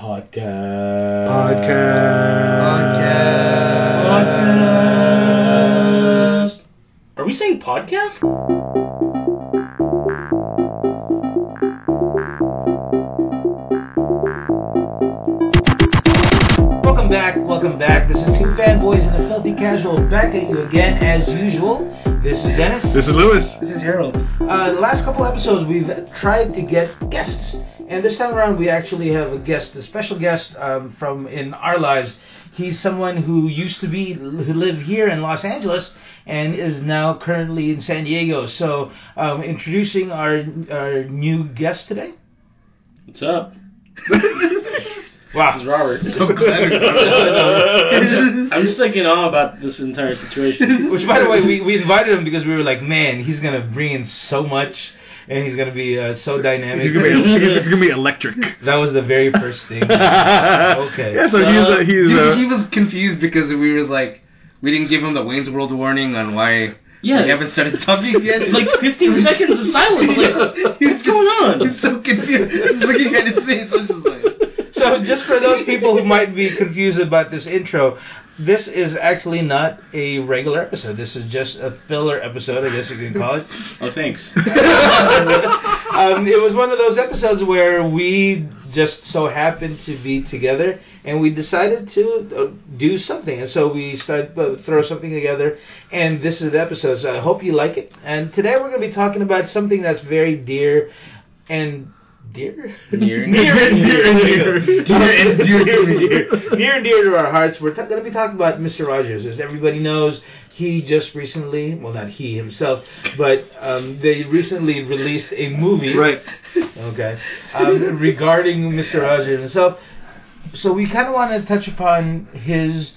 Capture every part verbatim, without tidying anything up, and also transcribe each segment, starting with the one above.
Podcast. Podcast. Podcast. Are we saying podcast? Welcome back, welcome back. This is Two Fanboys and a Filthy Casual back at you again as usual. This is Dennis. This is Lewis. This is Harold. Uh, the last couple episodes we've tried to get guests, and this time around we actually have a guest, a special guest um, from in our lives. He's someone who used to be, who lived here in Los Angeles and is now currently in San Diego. So, um, introducing our our new guest today. What's up? Wow. This is Robert. So clever. I'm just like in awe about this entire situation. Which, by the way, we, we invited him because we were like, man, he's going to bring in so much, and he's going to be uh, so dynamic. He's gonna be, he's gonna be electric. That was the very first thing. Okay. Yeah, so, So, he's a, he's he, a, he was confused because we was like, we didn't give him the Wayne's World warning on why Yeah. we haven't started talking yet. Like fifteen seconds of silence. Like, what's going on? He's so confused. He's looking at his face. I'm just like... So, just for those people who might be confused about this intro, this is actually not a regular episode. This is just a filler episode, I guess you can call it. Oh, thanks. um, it was one of those episodes where we just so happened to be together, and we decided to uh, do something. And so we started uh, throw something together, and this is the episode. So I hope you like it. And today we're going to be talking about something that's very dear and dear, Near and near and dear, dear. dear and dear, Dear and dear. near and dear to our hearts. We're t- going to be talking about Mister Rogers. As everybody knows, he just recently, well, not he himself, but um, they recently released a movie, right. Okay, um, regarding Mister Rogers himself. So we kind of want to touch upon his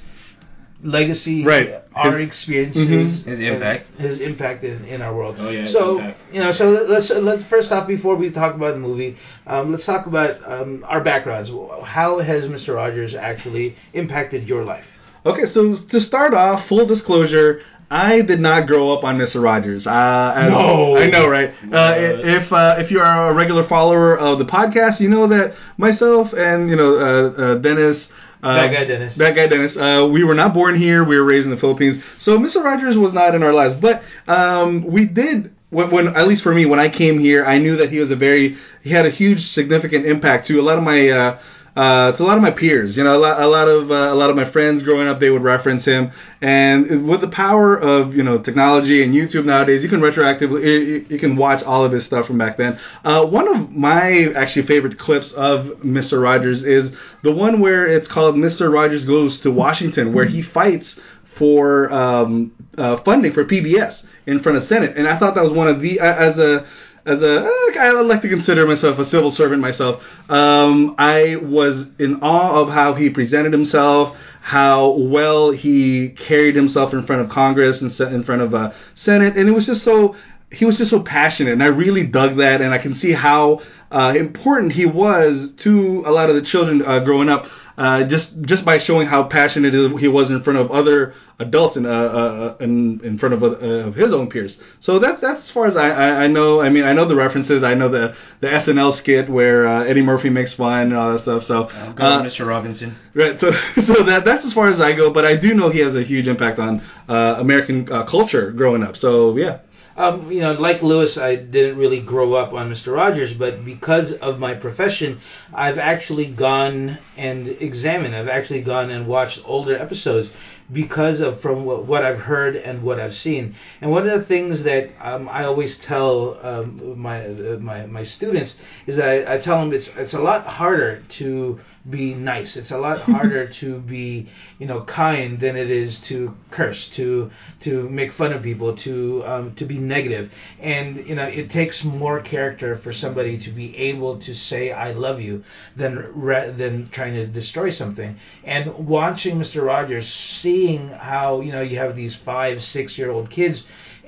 legacy, Right. our His- experiences, Mhm. His impact. uh, his impact in, in our world. Oh, yeah, his So impact. you know, so let's let's first off, before we talk about the movie, um, let's talk about um, our backgrounds. How has Mister Rogers actually impacted your life? Okay, so to start off, full disclosure, I did not grow up on Mister Rogers. Uh, as, No. I know, right? Uh, if uh, if you are a regular follower of the podcast, you know that myself and you know uh, uh, Dennis. Uh, That guy Dennis. That guy Dennis. Uh, we were not born here. We were raised in the Philippines. So Mister Rogers was not in our lives. But um, we did, when, when at least for me, when I came here, I knew that he was a very, he had a huge, significant impact to a lot of my, uh, uh, to a lot of my peers. You know, a lot, a lot of, uh, a lot of my friends growing up, they would reference him. And with the power of, you know, technology and YouTube nowadays, you can retroactively, you, you can watch all of his stuff from back then. Uh, one of my actually favorite clips of Mister Rogers is the one where it's called Mister Rogers Goes to Washington, where he fights for um, uh, funding for P B S in front of Senate. And I thought that was one of the, as a, As a, uh, I like to consider myself a civil servant myself. Um, I was in awe of how he presented himself, how well he carried himself in front of Congress and in front of uh, Senate, and it was just so, he was just so passionate, and I really dug that, and I can see how uh, important he was to a lot of the children uh, growing up, uh, just just by showing how passionate he was in front of other adults and uh, uh, in in front of uh, of his own peers. So that's that's as far as I, I, I know. I mean, I know the references. I know the the S N L skit where uh, Eddie Murphy makes fun and all that stuff. So I'll go uh, with Mister Robinson. right. So so that that's as far as I go. But I do know he has a huge impact on uh, American uh, culture growing up. So yeah. Um, you know, like Lewis, I didn't really grow up on Mister Rogers, but because of my profession, I've actually gone and examined. I've actually gone and watched older episodes because of from what, what I've heard and what I've seen. And one of the things that um, I always tell um, my, uh, my my students is that I, I tell them it's it's a lot harder to be nice. It's a lot harder to be, you know, kind than it is to curse, to to make fun of people, to um, to be negative. And you know, it takes more character for somebody to be able to say "I love you" than re- than trying to destroy something. And watching Mister Rogers, seeing how you know you have these five, six year old kids,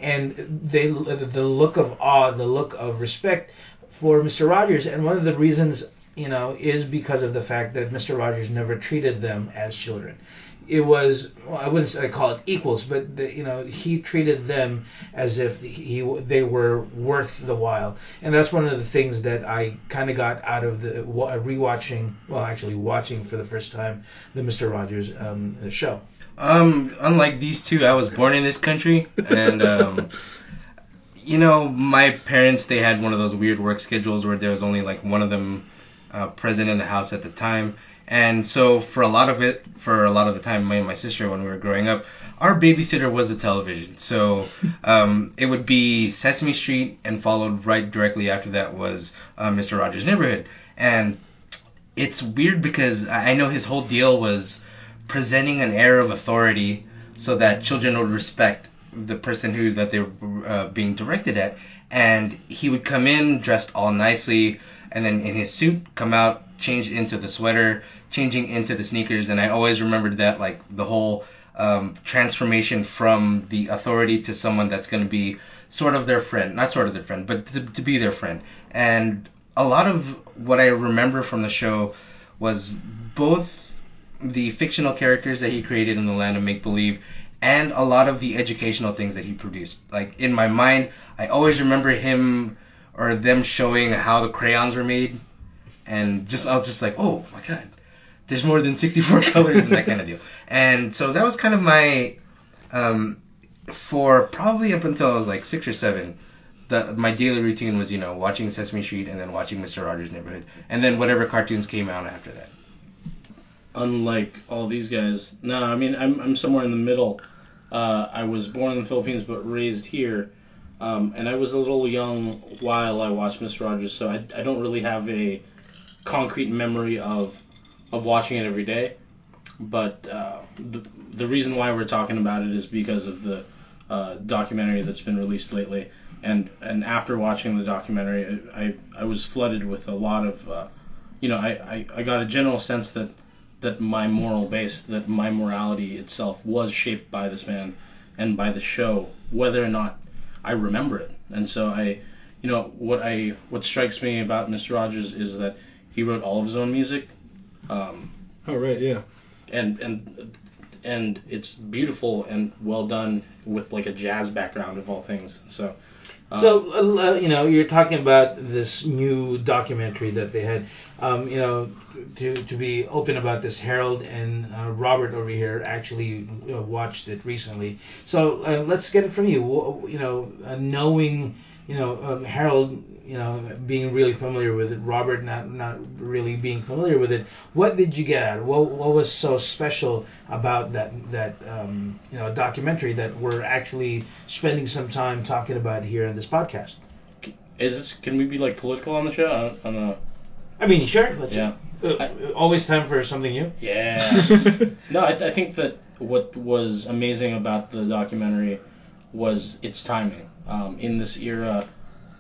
and they the look of awe, the look of respect for Mister Rogers, and one of the reasons you know, is because of the fact that Mister Rogers never treated them as children. It was, well, I wouldn't say call it equals, but the, you know, he treated them as if he they were worth the while, and that's one of the things that I kind of got out of the rewatching, well, actually watching for the first time the Mister Rogers um, show. Um, unlike these two, I was born in this country, and um, you know, my parents, they had one of those weird work schedules where there was only like one of them uh, present in the house at the time. And so for a lot of it, for a lot of the time, me and my sister, when we were growing up, our babysitter was the television. So um, it would be Sesame Street, and followed right directly after that was uh, Mister Rogers' Neighborhood. And it's weird because I know his whole deal was presenting an air of authority so that children would respect the person who that they were uh, being directed at. And he would come in dressed all nicely, and then in his suit come out, change into the sweater, changing into the sneakers. And I always remembered that, like, the whole um, transformation from the authority to someone that's going to be sort of their friend, not sort of their friend, but to, to be their friend. And a lot of what I remember from the show was both the fictional characters that he created in the land of make-believe and a lot of the educational things that he produced. Like, in my mind, I always remember him or them showing how the crayons were made. And just I was just like, oh my god, there's more than sixty-four colors and that kind of deal. And so that was kind of my, um, for probably up until I was like six or seven, the, my daily routine was, you know, watching Sesame Street and then watching Mister Rogers' Neighborhood. And then whatever cartoons came out after that. Unlike all these guys, no, I mean, I'm I'm somewhere in the middle. Uh, I was born in the Philippines but raised here. Um, and I was a little young while I watched Mister Rogers, so I, I don't really have a concrete memory of of watching it every day, but uh, the the reason why we're talking about it is because of the uh, documentary that's been released lately, and and after watching the documentary, I I was flooded with a lot of, uh, you know, I, I, I got a general sense that that my moral base, that my morality itself was shaped by this man and by the show, whether or not I remember it. And so I, you know, what I what strikes me about Mister Rogers is that he wrote all of his own music. Um, oh, right, yeah. And and and it's beautiful and well done with like a jazz background of all things. So, um, so uh, you know, you're talking about this new documentary that they had. Um, you know, to to be open about this, Harold and uh, Robert over here actually uh, watched it recently. So uh, let's get it from you. You know, uh, knowing, you know, um, Harold, you know, being really familiar with it, Robert not not really being familiar with it. What did you get out of it? What what was so special about that that um, you know, documentary that we're actually spending some time talking about here in this podcast? Is this, can we be like political on the show? On, on the I mean, sure. Let's yeah. Uh, I, always time for something new. Yeah. No, I, th- I think that what was amazing about the documentary was its timing. Um, in this era,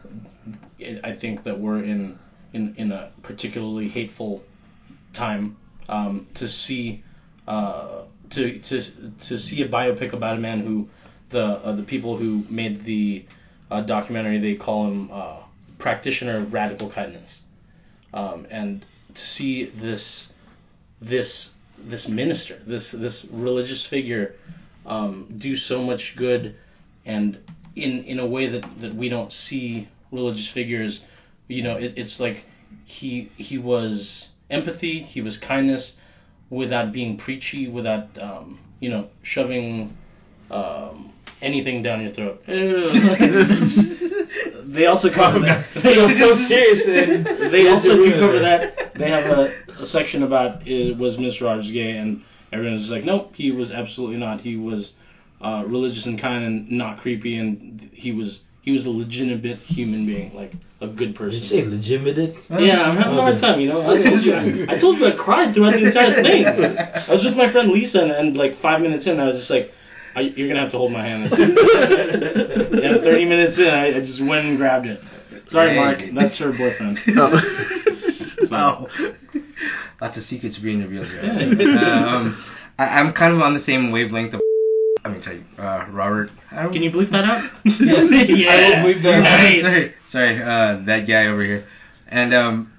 it, I think that we're in, in, in a particularly hateful time. Um, to see uh, to to to see a biopic about a man who the uh, the people who made the uh, documentary, they call him uh, practitioner of radical kindness. Um, and to see this, this, this minister, this, this religious figure, um, do so much good, and in in a way that, that we don't see religious figures, you know, it, it's like he he was empathy, he was kindness, without being preachy, without um, you know, shoving um, anything down your throat. They also cover that. They also so serious. They also cover that. They have a, a section about it, was Mister Rogers gay, and everyone was like, nope, he was absolutely not. He was uh, religious and kind and not creepy, and he was he was a legitimate human being, like a good person. Did you say legitimate? Yeah, I'm having a hard time, you know. I told you, I told you I cried throughout the entire thing. I was with my friend Lisa, and, and like five minutes in, I was just like, I, you're gonna have to hold my hand. And thirty minutes in, I, I just went and grabbed it. Sorry, Hey. Mark. That's her boyfriend. Wow. Lots of secrets being revealed here. um, I, I'm kind of on the same wavelength of. I mean, sorry, uh, Robert. Can you bleep that out? Yes. Yeah. I will bleep that out. Nice. sorry, sorry, uh, that guy over here. And um,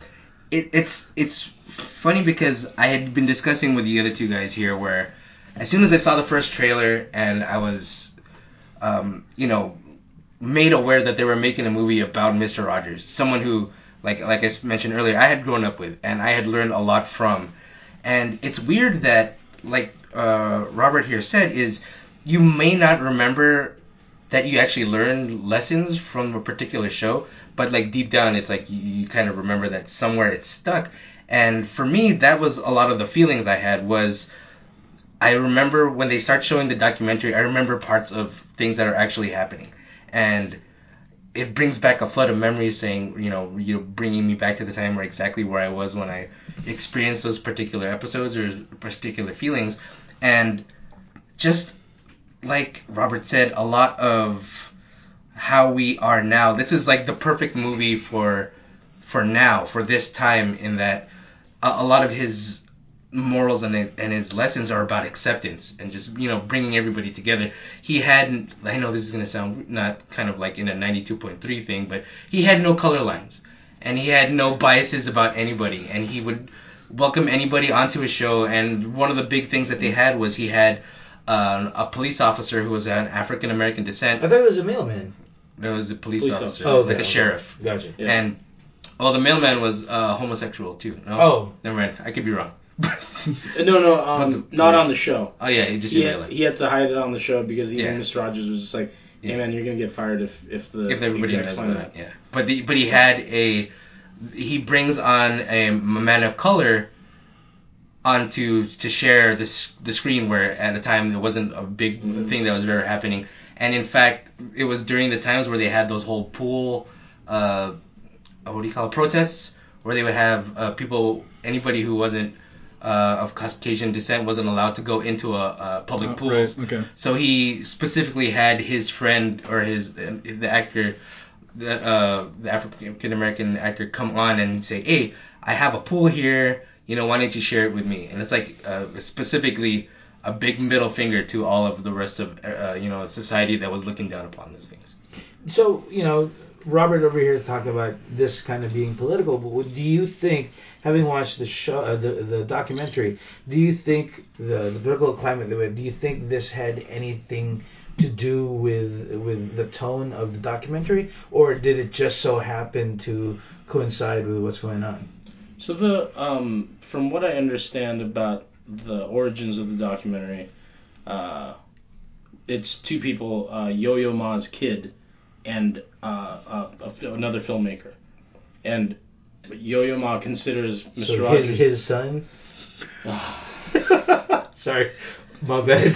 it, it's it's funny because I had been discussing with the other two guys here where as soon as I saw the first trailer and I was, um, you know, made aware that they were making a movie about Mister Rogers, someone who, like like I mentioned earlier, I had grown up with and I had learned a lot from. And it's weird that, like uh, Robert here said, is you may not remember that you actually learned lessons from a particular show, but like deep down, it's like you, you kind of remember that somewhere it's stuck. And for me, that was a lot of the feelings I had. Was I remember when they start showing the documentary, I remember parts of things that are actually happening, and it brings back a flood of memories, saying, you know, you know, bringing me back to the time where exactly where I was when I experienced those particular episodes or particular feelings. And just like Robert said, a lot of how we are now, this is like the perfect movie for for now, for this time, in that a, a lot of his morals and his, and his lessons are about acceptance and just, you know, bringing everybody together. He hadn't, I know this is going to sound not kind of like in a ninety-two point three thing, but he had no color lines and he had no biases about anybody, and he would welcome anybody onto his show. And one of the big things that they had was he had uh, a police officer who was an African American descent. I thought it was a mailman. No, it was a police, police officer, officer. Oh, okay, like a okay. sheriff. Gotcha. Yeah. And oh, the mailman was uh, homosexual too. No? Oh, never mind. I could be wrong. no, no, um, the, not yeah. on the show. Oh yeah, he just he in had, real life. he had to hide it on the show because even Yeah. Mister Rogers was just like, "Hey yeah. man, you're gonna get fired if if the if everybody execs knows find about out." it." Yeah, but the, but he had a he brings on a man of color onto to share the the screen, where at the time there wasn't a big mm-hmm. thing that was ever happening. And in fact, it was during the times where they had those whole pool, uh, what do you call it, protests, where they would have uh, people, anybody who wasn't uh, of Caucasian descent wasn't allowed to go into a, a public oh, pools. Right. Okay. So he specifically had his friend or his the actor, the, uh, the African American actor, come on and say, "Hey, I have a pool here. You know, why don't you share it with me?" And it's like uh, specifically a big middle finger to all of the rest of uh, you know society that was looking down upon these things. So, you know, Robert over here talked about this kind of being political, but do you think, having watched the show, uh, the the documentary, do you think the, the political climate that we have, do you think this had anything to do with with the tone of the documentary, or did it just so happen to coincide with what's going on? So the um, from what I understand about the origins of the documentary, uh, it's two people, uh, Yo-Yo Ma's kid and uh, uh, a, another filmmaker. And Yo-Yo Ma considers Mister So Rogers... his, his son? Sorry, my bad.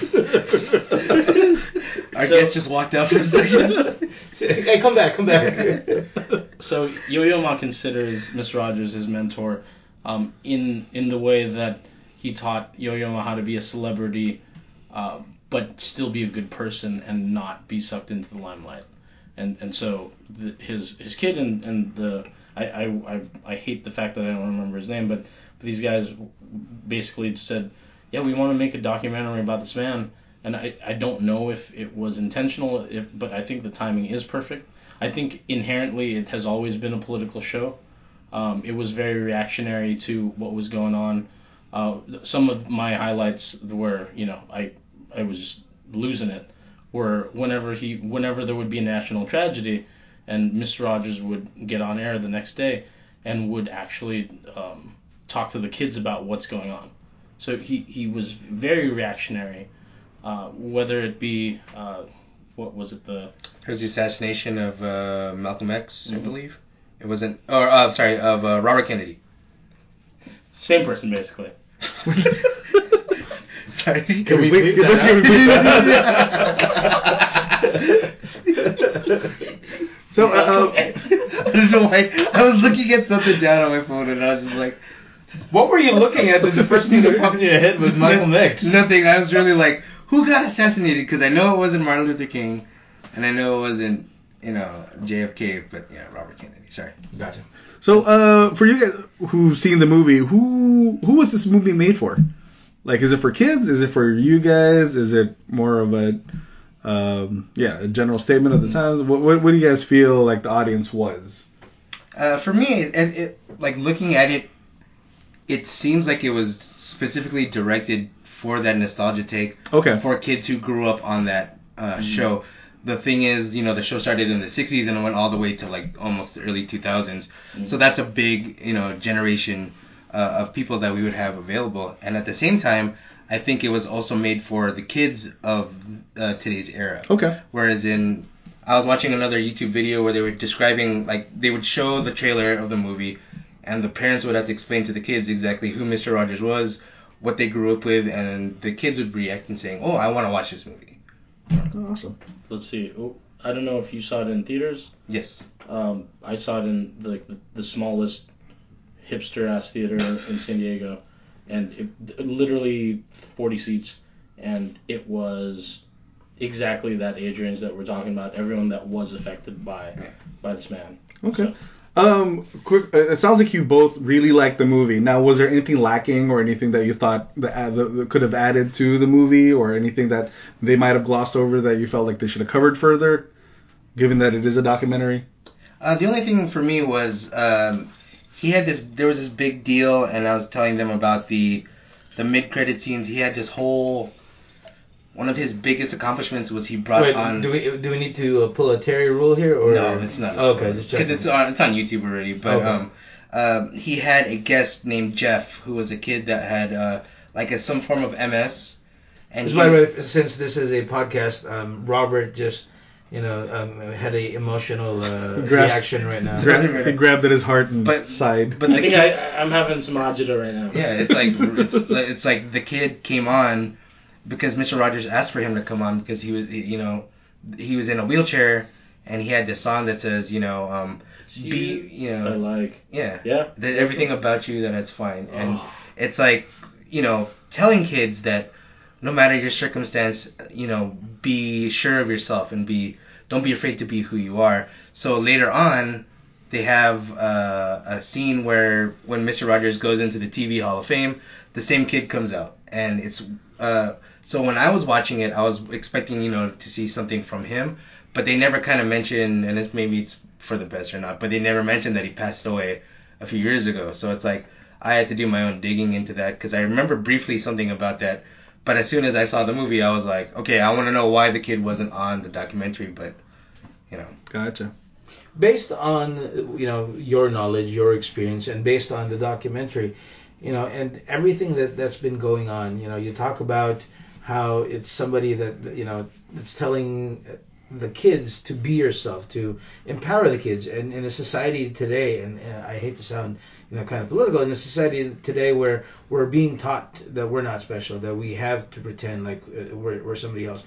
Our So- guest just walked out for a second. Hey, come back, come back. So Yo-Yo Ma considers Mister Rogers his mentor, um, in in the way that he taught Yo-Yo Ma how to be a celebrity, uh, but still be a good person and not be sucked into the limelight. And and so the, his his kid and, and the I, I, I, I hate the fact that I don't remember his name, but these guys basically said, yeah, we want to make a documentary about this man. And I, I don't know if it was intentional, if but I think the timing is perfect. I think inherently it has always been a political show. Um, it was very reactionary to what was going on. Uh, some of my highlights were, you know, I I was losing it, were whenever he whenever there would be a national tragedy, and Mister Rogers would get on air the next day and would actually um, talk to the kids about what's going on. So he, he was very reactionary. Uh, whether it be, uh, what was it, the... It was the assassination of uh, Malcolm X, mm-hmm. I believe. It wasn't... Or, uh, sorry, of uh, Robert Kennedy. Same person, basically. Sorry. Can, can we bleep that out? So, uh, I don't know why. I was looking at something down on my phone and I was just like... What were you looking at that the first thing that popped in your head was Malcolm X? Nothing. I was really like... Who got assassinated? Because I know it wasn't Martin Luther King, and I know it wasn't, you know, J F K, but yeah, Robert Kennedy. Sorry. Gotcha. So, uh, for you guys who've seen the movie, who who was this movie made for? Like, is it for kids? Is it for you guys? Is it more of a, um, yeah, a general statement of the times? What, what what do you guys feel like the audience was? Uh, for me, it, it, like looking at it, it seems like it was specifically directed for that nostalgia take. Okay. For kids who grew up on that uh, mm-hmm. show. The thing is, you know, the show started in the sixties and it went all the way to like almost the early two thousands. Mm-hmm. So that's a big, you know, generation uh, of people that we would have available. And at the same time, I think it was also made for the kids of uh, today's era. Okay. Whereas in, I was watching another YouTube video where they were describing, like, they would show the trailer of the movie, and the parents would have to explain to the kids exactly who Mister Rogers was, what they grew up with, and the kids would react and saying, "Oh, I want to watch this movie." Awesome. Let's see. Oh, I don't know if you saw it in theaters. Yes. Um, I saw it in the the, the smallest hipster ass theater in San Diego, and it, literally forty seats, and it was exactly that age range that we're talking about. Everyone that was affected by by this man. Okay. So. Um, quick. It sounds like you both really liked the movie. Now, was there anything lacking or anything that you thought that, uh, that could have added to the movie, or anything that they might have glossed over that you felt like they should have covered further, given that it is a documentary? Uh, the only thing for me was um, he had this. There was this big deal, and I was telling them about the the mid credit scenes. He had this whole. One of his biggest accomplishments was he brought Wait, on. Do we do we need to uh, pull a Terry rule here, or no? It's not. Oh, okay, just because it's on it's on YouTube already. But okay. um, uh, he had a guest named Jeff, who was a kid that had uh, like a, some form of M S. And he, by the way, since this is a podcast, um, Robert just you know um, had a emotional uh, reaction right now. Gra- he grabbed at his heart and but, sighed. But I think kid, I, I'm having some agita right now. Yeah, it's like it's, it's like the kid came on. Because Mister Rogers asked for him to come on because he was, you know, he was in a wheelchair and he had this song that says, you know, um, be, you know, I like, yeah, yeah, that everything about you that it's fine, and oh. It's like, you know, telling kids that no matter your circumstance, you know, be sure of yourself and be, don't be afraid to be who you are. So later on, they have uh, a scene where when Mister Rogers goes into the T V Hall of Fame, the same kid comes out, and it's. Uh, so when I was watching it, I was expecting, you know, to see something from him, but they never kind of mentioned, and it's maybe it's for the best or not, but they never mentioned that he passed away a few years ago. So it's like I had to do my own digging into that because I remember briefly something about that, but as soon as I saw the movie, I was like, okay, I want to know why the kid wasn't on the documentary, but you know. Gotcha. Based on you know your knowledge, your experience, and based on the documentary. You know, and everything that, that's been going on, you know, you talk about how it's somebody that, you know, that's telling the kids to be yourself, to empower the kids. And in a society today, and, and I hate to sound, you know, kind of political, in a society today where we're being taught that we're not special, that we have to pretend like uh, we're, we're somebody else.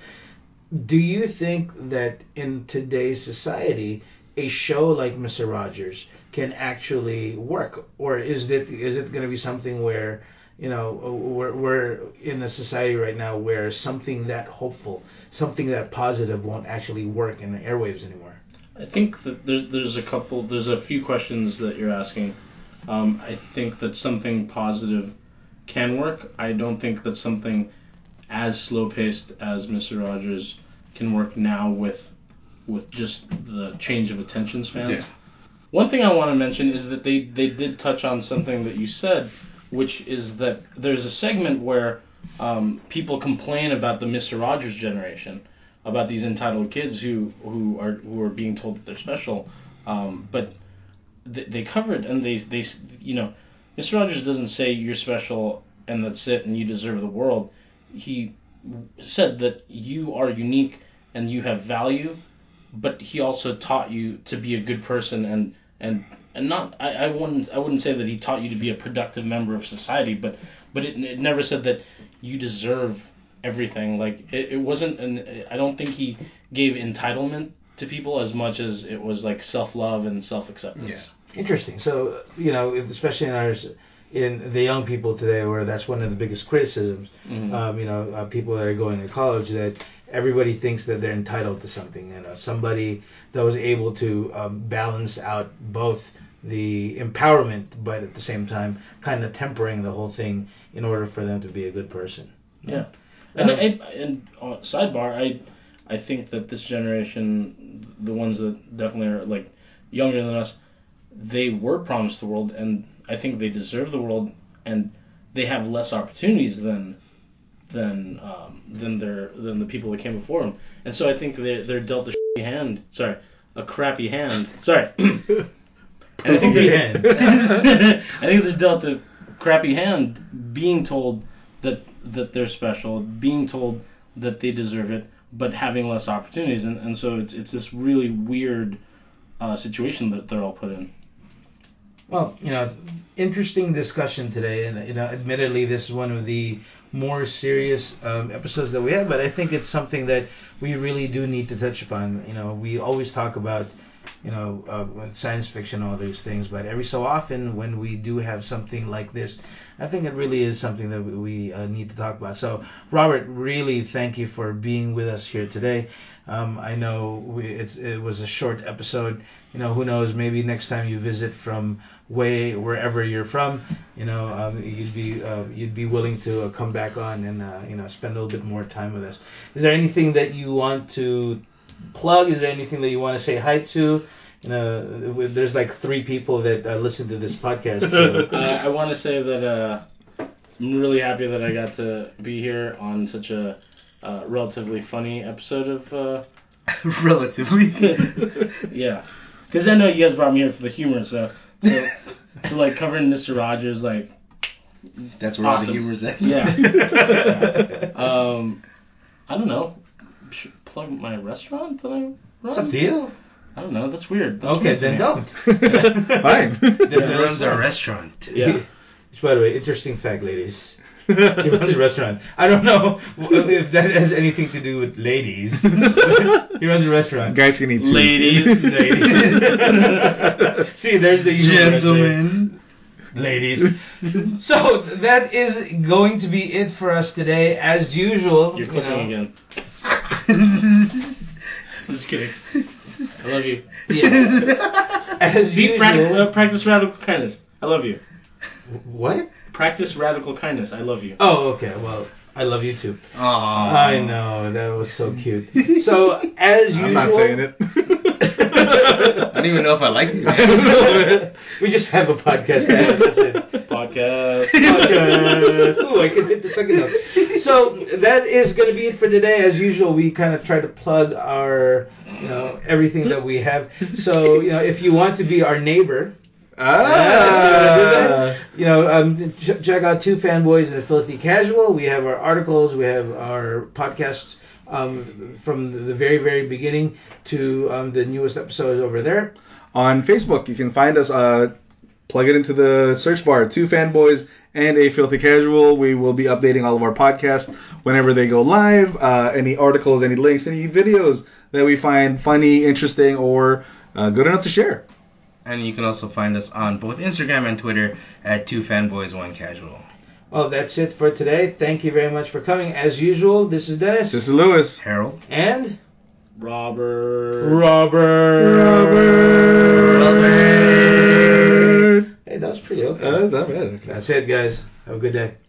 Do you think that in today's society, a show like Mister Rogers can actually work, or is it is it going to be something where you know we're we're in a society right now where something that hopeful, something that positive won't actually work in the airwaves anymore? I think that there, there's a couple, there's a few questions that you're asking. Um, I think that something positive can work. I don't think that something as slow paced as Mister Rogers can work now with. with just the change of attention spans. Yeah. One thing I want to mention is that they, they did touch on something that you said, which is that there's a segment where um, people complain about the Mister Rogers generation, about these entitled kids who who are who are being told that they're special, um, but they, they covered and they they you know Mister Rogers doesn't say you're special and that's it and you deserve the world. He said that you are unique and you have value. But he also taught you to be a good person and and, and not I, I wouldn't I wouldn't say that he taught you to be a productive member of society, but but it, it never said that you deserve everything. Like it, it wasn't an I don't think he gave entitlement to people as much as it was like self-love and self-acceptance. Yeah. Interesting. So, you know, especially in ours in the young people today, where that's one of the biggest criticisms, mm-hmm. um, you know, uh, people that are going to college, that everybody thinks that they're entitled to something. You know, somebody that was able to um, balance out both the empowerment, but at the same time, kind of tempering the whole thing in order for them to be a good person. Yeah, um, and I, and uh, sidebar, I I think that this generation, the ones that definitely are like younger than us, they were promised the world, and I think they deserve the world, and they have less opportunities than than um, than their than the people that came before them. And so I think they're they're dealt a shitty hand. Sorry, a crappy hand. Sorry. and I think they I think they're dealt a crappy hand, being told that that they're special, being told that they deserve it, but having less opportunities, and, and so it's it's this really weird uh, situation that they're all put in. Well, you know, interesting discussion today, and you know, admittedly, this is one of the more serious um, episodes that we have, but I think it's something that we really do need to touch upon. You know, we always talk about, you know, uh, science fiction, all these things, but every so often when we do have something like this, I think it really is something that we uh, need to talk about. So, Robert, really thank you for being with us here today. Um, I know we, it's, it was a short episode. You know, who knows? Maybe next time you visit from way wherever you're from, you know, um, you'd be uh, you'd be willing to uh, come back on and uh, you know, spend a little bit more time with us. Is there anything that you want to plug? Is there anything that you want to say hi to? You know, there's like three people that uh, listen to this podcast. So. uh, I want to say that uh, I'm really happy that I got to be here on such a uh, relatively funny episode of. Uh, relatively. yeah, because I know you guys brought me here for the humor, so so, so like covering Mister Rogers, like. That's where awesome. all the humor's at. Yeah. yeah. Um, I don't know. Should I plug my restaurant that I run? It's up to you. I don't know. That's weird. That's okay, weird then don't. Fine. He runs a restaurant. Yeah. Which, by the way, interesting fact, ladies. He runs a restaurant. I don't know if that has anything to do with ladies. He runs a restaurant. Guys can eat too. Ladies. Ladies. See, there's the Gentlemen. Ladies. So that is going to be it for us today. As usual, You're you clicking know, again. I'm just kidding. I love you. Yeah. As Be usual. practice, uh, practice radical kindness. I love you. What? Practice radical kindness. I love you. Oh, okay. Well, I love you too. Aww. I know, that was so cute. So, as usual... I'm not saying it. I don't even know if I like it. We just have a podcast. That's it. Podcast. Podcast. Oh, I can hit the second note. So, that is going to be it for today. As usual, we kind of try to plug our, you know, everything that we have. So, you know, if you want to be our neighbor... Ah. You know, um, ch- check out Two Fanboys and a Filthy Casual. We have our articles, we have our podcasts um, from the very, very beginning to um, the newest episodes over there. On Facebook, you can find us, uh, plug it into the search bar, Two Fanboys and a Filthy Casual. We will be updating all of our podcasts whenever they go live. Uh, any articles, any links, any videos that we find funny, interesting, or uh, good enough to share. And you can also find us on both Instagram and Twitter at Two Fanboys, One Casual. Well, that's it for today. Thank you very much for coming. As usual, this is Dennis. This is Lewis. Harold. And... Robert. Robert. Robert. Robert. Hey, that was pretty okay. Uh, not bad. Okay. That's it, guys. Have a good day.